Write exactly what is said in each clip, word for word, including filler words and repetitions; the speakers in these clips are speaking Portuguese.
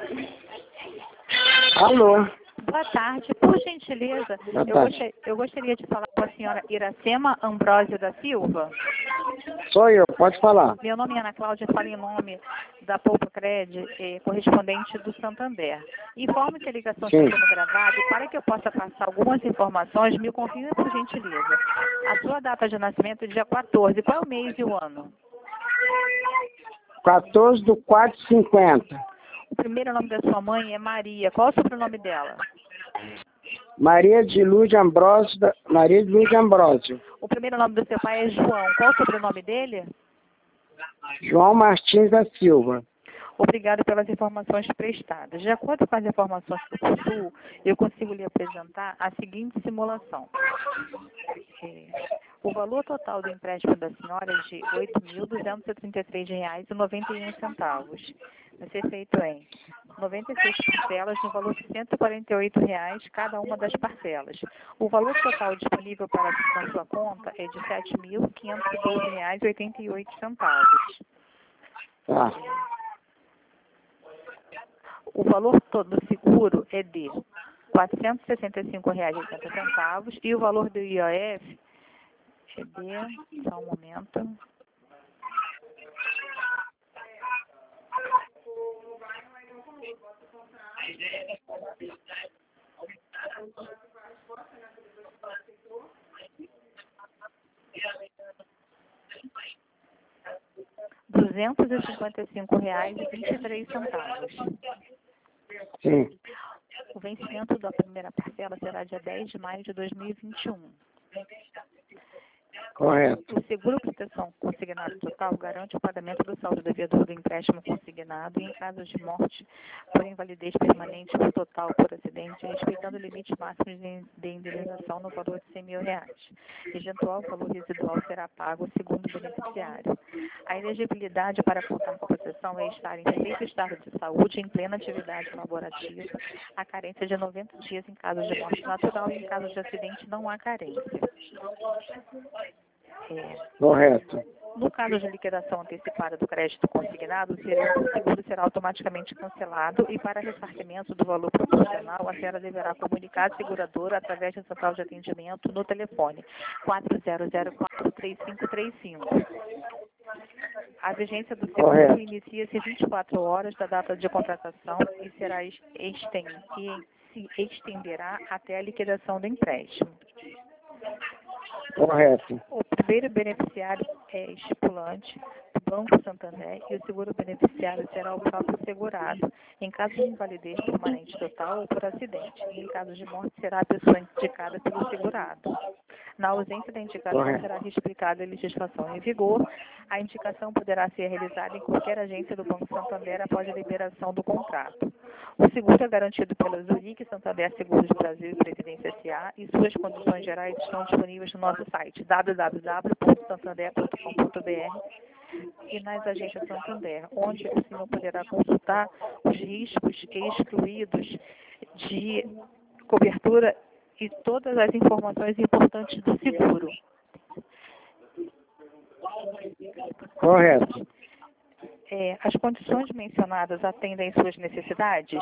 Alô? Boa tarde. Por gentileza, Boa eu, tarde. gostaria, eu gostaria de falar com a senhora Iracema Ambrósio da Silva. Sou eu, pode falar. Meu nome é Ana Cláudia, falo em nome da Poupa Cred, eh, correspondente do Santander. Informo que a ligação Sim. está sendo gravada e para que eu possa passar algumas informações, me confirme por gentileza. A sua data de nascimento é dia quatorze. Qual é o mês e o ano? quatorze do quatro cinquenta. O primeiro nome da sua mãe é Maria. Qual é o sobrenome dela? Maria de Luz de Ambrósio. Da... Maria de Luz de Ambrósio. O primeiro nome do seu pai é João. Qual é o sobrenome dele? João Martins da Silva. Obrigado pelas informações prestadas. De acordo com as informações que eu possuo, eu consigo lhe apresentar a seguinte simulação. É, o valor total do empréstimo da senhora é de oito mil duzentos e trinta e três reais e noventa e um centavos. Vai ser feito em noventa e seis parcelas no valor de cento e quarenta e oito reais cada uma das parcelas. O valor total disponível para na sua conta é de sete mil quinhentos e doze reais e oitenta e oito centavos. Tá. O valor todo do seguro é de quatrocentos e sessenta e cinco reais e oitenta centavos e o valor do I O F é de, só um momento, duzentos e cinquenta e cinco reais e vinte e três centavos. Sim. O vencimento da primeira parcela será dia dez de maio de dois mil e vinte e um. Correto. O seguro proteção consignado total garante o pagamento do saldo devedor do empréstimo consignado e em caso de morte por invalidez permanente por total por acidente, respeitando o limite máximo de de indenização no valor de cem mil reais. Eventual valor residual será pago segundo o beneficiário. A elegibilidade para contar com a proteção é estar em perfeito estado de saúde, em plena atividade laborativa, a carência de noventa dias em caso de morte natural e em caso de acidente não há carência. É, Correto. no caso de liquidação antecipada do crédito consignado, o seguro será automaticamente cancelado e para ressarcimento do valor proporcional, a senhora deverá comunicar a seguradora através da central de atendimento no telefone quatro zero zero quatro, três cinco três cinco. A vigência do seguro Correto. inicia-se vinte e quatro horas da data de contratação e será esten e se estenderá até a liquidação do empréstimo. Correto. O primeiro beneficiário é estipulante do Banco Santander e o segundo beneficiário será o próprio segurado, em caso de invalidez permanente total ou por acidente. E em caso de morte, será a pessoa indicada pelo segurado. Na ausência da indicação, Correto. será explicada a legislação em vigor. A indicação poderá ser realizada em qualquer agência do Banco Santander após a liberação do contrato. O seguro é garantido pela Zurique Santander Seguros Brasil e Previdência S A e suas condições gerais estão disponíveis no nosso site w w w ponto santander ponto com ponto b r e nas agências Santander, onde o senhor poderá consultar os riscos excluídos de cobertura e todas as informações importantes do seguro. Correto. É, as condições mencionadas atendem suas necessidades?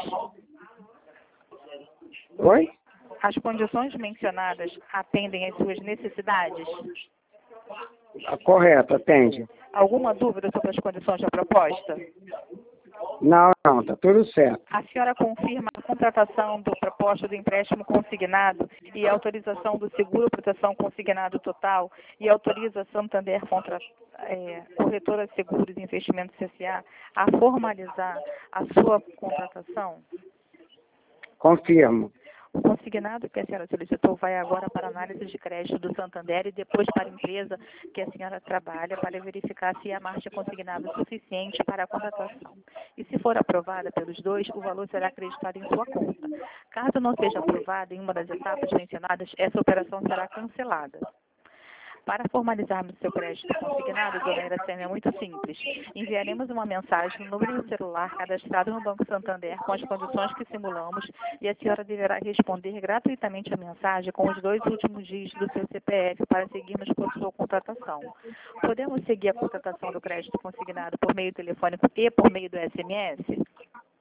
Oi? As condições mencionadas atendem às suas necessidades? Correto, atende. Alguma dúvida sobre as condições da proposta? Não, não, tá tudo certo. A senhora confirma a contratação do proposta do empréstimo consignado e a autorização do seguro proteção consignado total e autoriza a Santander contra, é, Corretora de Seguros e Investimentos S A a formalizar a sua contratação? Confirmo. O consignado que a senhora solicitou vai agora para a análise de crédito do Santander e depois para a empresa que a senhora trabalha para verificar se a margem consignada é suficiente para a contratação. E se for aprovada pelos dois, o valor será acreditado em sua conta. Caso não seja aprovada em uma das etapas mencionadas, essa operação será cancelada. Para formalizarmos seu crédito consignado, dona Iracema, é muito simples. Enviaremos uma mensagem no número do celular cadastrado no Banco Santander com as condições que simulamos e a senhora deverá responder gratuitamente a mensagem com os dois últimos dígitos do seu C P F para seguirmos com sua contratação. Podemos seguir a contratação do crédito consignado por meio telefônico e por meio do S M S?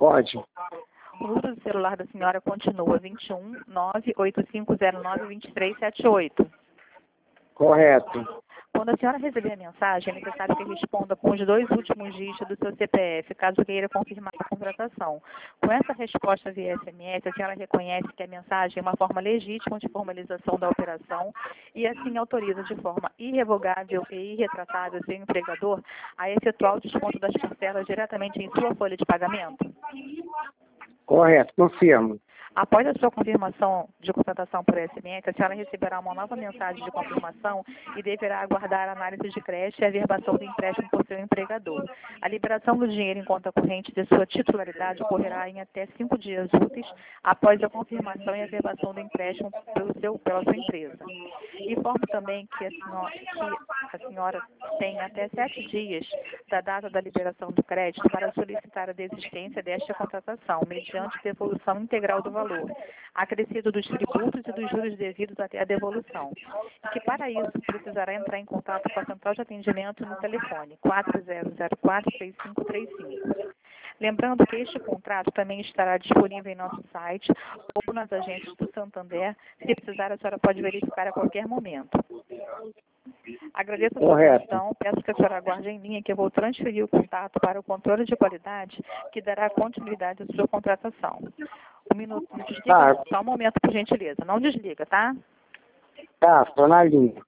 Pode. O número do celular da senhora continua vinte e um, nove oito cinco zero nove, vinte e três setenta e oito. Correto. Quando a senhora receber a mensagem, é necessário que responda com os dois últimos dígitos do seu C P F, caso queira confirmar a contratação. Com essa resposta via S M S, a senhora reconhece que a mensagem é uma forma legítima de formalização da operação e assim autoriza de forma irrevogável e irretratável seu empregador a efetuar o desconto das parcelas diretamente em sua folha de pagamento? Correto, confirmo. Após a sua confirmação de contratação por S M S, a senhora receberá uma nova mensagem de confirmação e deverá aguardar a análise de crédito e a averbação do empréstimo por seu empregador. A liberação do dinheiro em conta corrente de sua titularidade ocorrerá em até cinco dias úteis após a confirmação e averbação do empréstimo pelo seu, pela sua empresa. Informo também que a senhora, que a senhora tem até sete dias da data da liberação do crédito para solicitar a desistência desta contratação, mediante devolução integral do valor, acrescido dos tributos e dos juros devidos até a devolução. E que para isso precisará entrar em contato com a central de atendimento no telefone quatro zero zero quatro, três cinco três cinco. Lembrando que este contrato também estará disponível em nosso site ou nas agências do Santander. Se precisar, a senhora pode verificar a qualquer momento. Agradeço a sua Correto. atenção, peço que a senhora aguarde em linha que eu vou transferir o contato para o controle de qualidade que dará continuidade à sua contratação. Um minuto, não desliga, Tá. não. Só um momento, por gentileza. Não desliga, tá? Tá, estou na linha.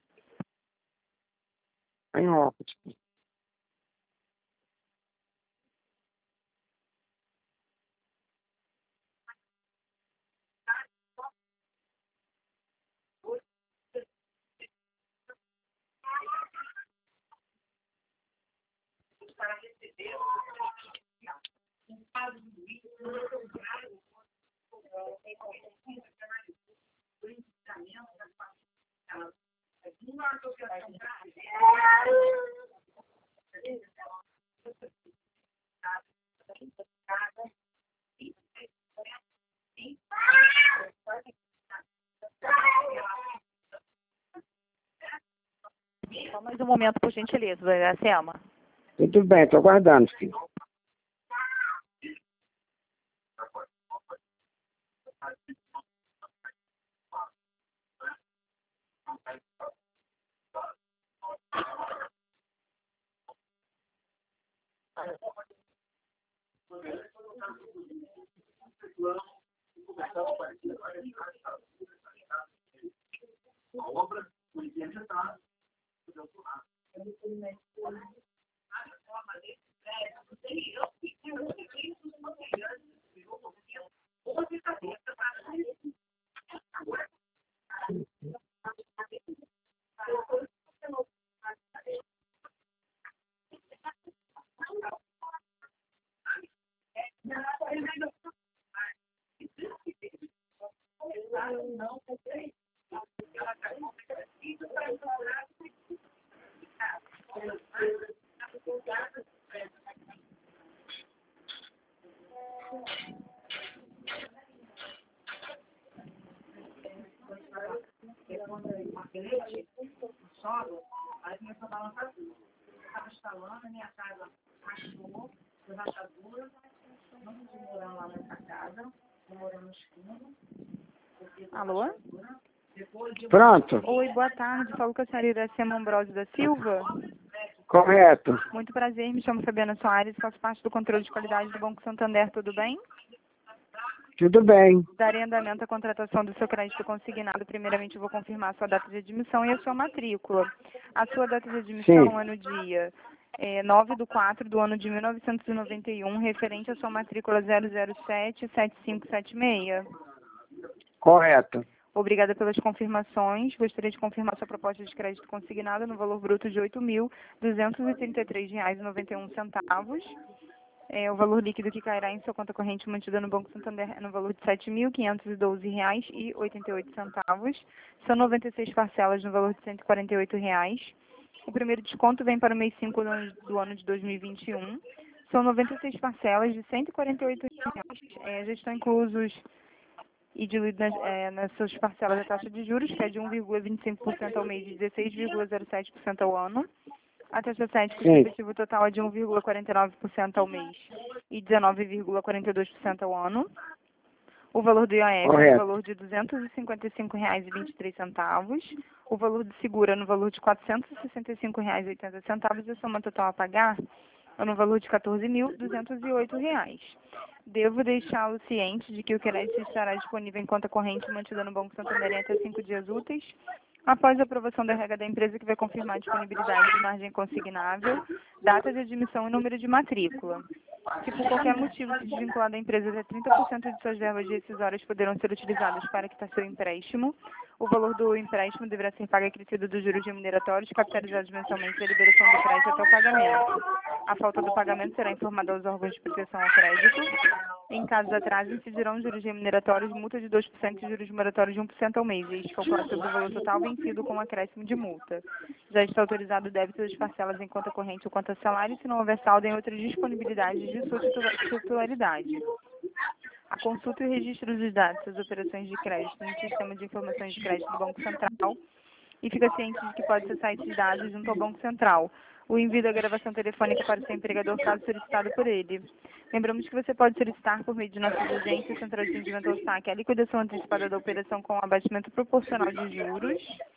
Em óculos. Só mais um momento, por gentileza, dona Iracema. Tudo bem, estou aguardando, filho. Alô? Pronto? Oi, boa tarde. Falo com a senhora Iracema Ambrosio da Silva. Correto. Muito prazer, me chamo Fabiana Soares, faço parte do controle de qualidade do Banco Santander, tudo bem? Tudo bem. Darei andamento à contratação do seu crédito consignado. Primeiramente, eu vou confirmar a sua data de admissão e a sua matrícula. A sua data de admissão Sim. é no dia é, nove de quatro do ano de mil novecentos e noventa e um, referente à sua matrícula zero zero sete, sete cinco sete seis. Correto. Obrigada pelas confirmações. Gostaria de confirmar sua proposta de crédito consignada no valor bruto de oito mil duzentos e trinta e três reais e noventa e um centavos. É, o valor líquido que cairá em sua conta corrente mantida no Banco Santander é no valor de sete mil quinhentos e doze reais e oitenta e oito centavos. São noventa e seis parcelas no valor de cento e quarenta e oito reais. O primeiro desconto vem para o mês cinco do ano, do ano de dois mil e vinte e um. São noventa e seis parcelas de cento e quarenta e oito reais. É, já estão inclusos e diluído nas, é, nas suas parcelas a taxa de juros, que é de um vírgula vinte e cinco por cento ao mês e dezesseis vírgula zero sete por cento ao ano. A taxa sete, custo Sim. efetivo total é de um vírgula quarenta e nove por cento ao mês e dezenove vírgula quarenta e dois por cento ao ano. O valor do I O F é no Correto. valor de duzentos e cinquenta e cinco reais e vinte e três centavos. O valor de seguro é no valor de quatrocentos e sessenta e cinco reais e oitenta centavos. E a soma total a pagar é no valor de quatorze mil duzentos e oito reais. Devo deixá-lo ciente de que o crédito estará disponível em conta corrente mantida no Banco Santander em até cinco dias úteis, após a aprovação da regra da empresa, que vai confirmar a disponibilidade de margem consignável, data de admissão e número de matrícula. Se por qualquer motivo se desvincular da empresa, até trinta por cento de suas verbas rescisórias poderão ser utilizadas para quitar seu empréstimo. O valor do empréstimo deverá ser pago acrescido dos juros remuneratórios capitalizados mensalmente da liberação do crédito até o pagamento. A falta do pagamento será informada aos órgãos de proteção ao crédito. Em caso de atraso, incidirão juros remuneratórios, multa de dois por cento e juros moratórios de um por cento ao mês, e este calculado sobre o valor total vencido com acréscimo de multa. Já está autorizado o débito das parcelas em conta corrente ou conta salário, se não houver saldo em outras disponibilidades de sua titula- titularidade. A consulta e o registro dos dados das operações de crédito no Sistema de Informações de Crédito do Banco Central, e fica ciente de que pode acessar esses dados junto ao Banco Central. O envio da gravação telefônica para o seu empregador, caso solicitado por ele. Lembramos que você pode solicitar, por meio de nossas agências, Central de Atendimento ao Saque, a liquidação antecipada da operação com abatimento proporcional de juros,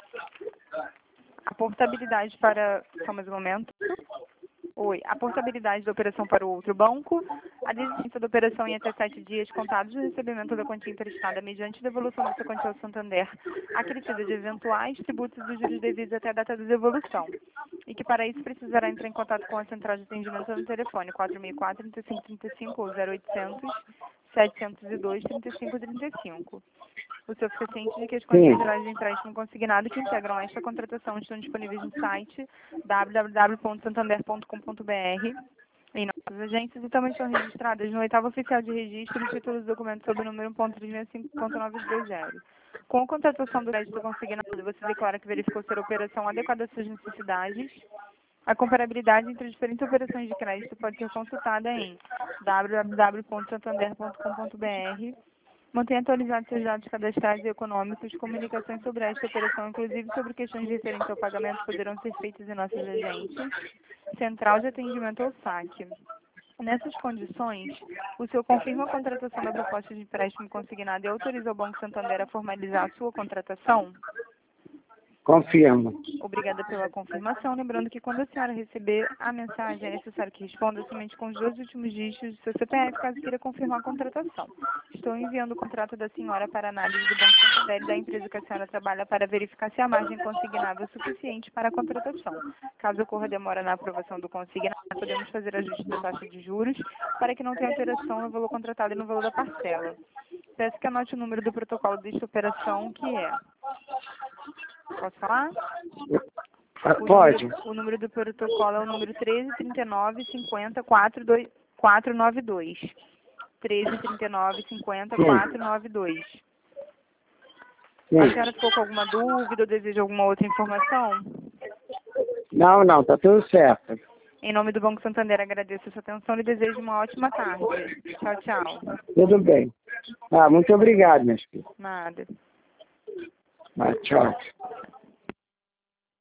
a portabilidade para... Só mais um momento. Oi. A portabilidade da operação para o outro banco, a desistência da operação em até sete dias contados do recebimento da quantia emprestada mediante devolução dessa quantia ao Santander, acrescida de eventuais tributos e juros devidos até a data da devolução. E que para isso precisará entrar em contato com a Central de Atendimento no telefone quatro seis quatro, três cinco três cinco ou zero oitocentos, setecentos e dois, trinta e cinco trinta e cinco. O senhor fica ciente de que as condições gerais de empréstimo consignado que integram esta contratação estão disponíveis no site w w w ponto santander ponto com ponto b r, em nossas agências, e também são registradas no oitavo oficial de registro e títulos dos documentos sob o número um ponto trezentos e sessenta e cinco ponto novecentos e vinte. Com a contratação do crédito consignado, você declara que verificou ser a operação adequada às suas necessidades. A comparabilidade entre diferentes operações de crédito pode ser consultada em w w w ponto santander ponto com ponto b r. Mantenha atualizados seus dados cadastrais e econômicos. Comunicações sobre esta operação, inclusive sobre questões referentes ao pagamento, poderão ser feitas em nossas agências. Central de Atendimento ao Saque. Nessas condições, o senhor confirma a contratação da proposta de empréstimo consignado e autoriza o Banco Santander a formalizar a sua contratação? Confirmo. Obrigada pela confirmação. Lembrando que quando a senhora receber a mensagem, é necessário que responda somente com os dois últimos dígitos do seu C P F, caso queira confirmar a contratação. Estou enviando o contrato da senhora para análise do Banco Santander e da empresa que a senhora trabalha para verificar se a margem consignável é suficiente para a contratação. Caso ocorra demora na aprovação do consignado, podemos fazer ajuste da taxa de juros para que não tenha alteração no valor contratado e no valor da parcela. Peço que anote o número do protocolo desta operação, que é... Posso falar? Ah, O Pode. número, o número do protocolo é o número treze, trinta e nove, cinquenta, quatrocentos e noventa e dois. treze, trinta e nove, cinquenta, quatrocentos e noventa e dois. Sim. A senhora ficou com alguma dúvida ou deseja alguma outra informação? Não, não, tá tudo certo. Em nome do Banco Santander, agradeço a sua atenção e desejo uma ótima tarde. Tchau, tchau. Tudo bem. Ah, muito obrigado, minhas filhas. Nada. Ah, tchau.